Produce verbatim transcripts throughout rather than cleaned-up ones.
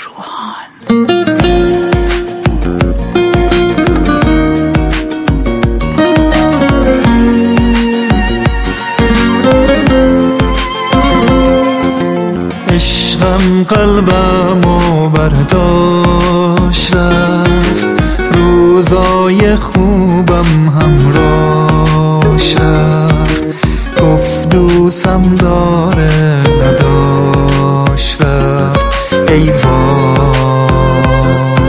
روحان. عشقم قلبمو برداشت رفت، روزای خوبم همراهش رفت، گفت دوستم داره نداشت رفت. ای وای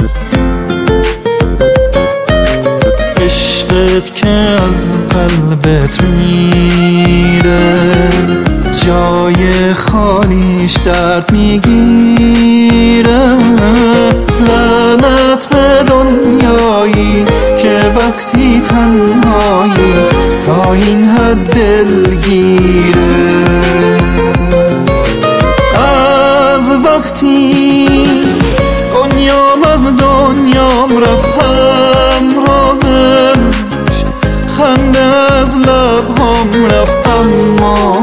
عشقت که از قلبت میره، جای خالیش درد میگیره. لعنت به دنیایی که وقتی تنهایی تا این حد دلگیره. از وقتی دنیام از دنیام رفت همراهش، خنده از لبهام رفت اما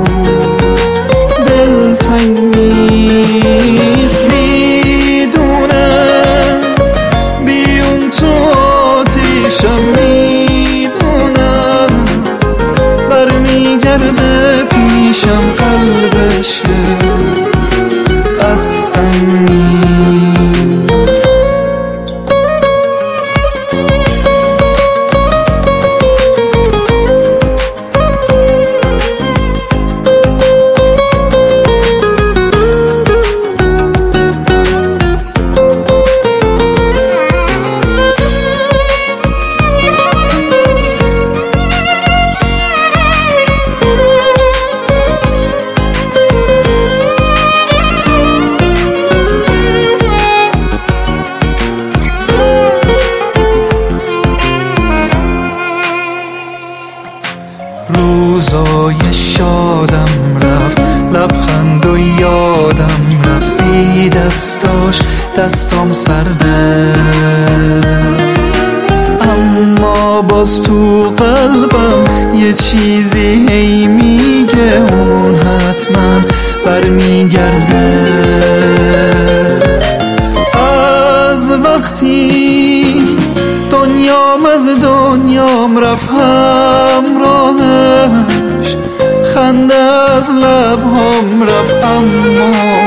دلتنگ نیست. میدونه بیون تو آتیشم، میدونم برمیگرده پیشم قلبش که از سنگ نیست. روزای شادم رفت، لبخند و یادم رفت، بی دستاش دستام سرده، اما باز تو قلبم یه چیزی هی میگه اون حتما برمیگرده. از وقتی دنیام از دنیام رفت همراهش، خنده از لبهام رفت اما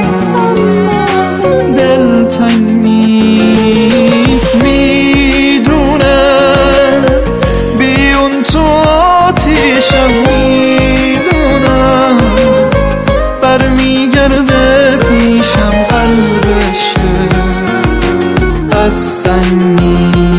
دلتنگ نیست. میدونه بیون تو آتیشم، میدونم برمیگرده پیشم قلبش که از سنگ نیست.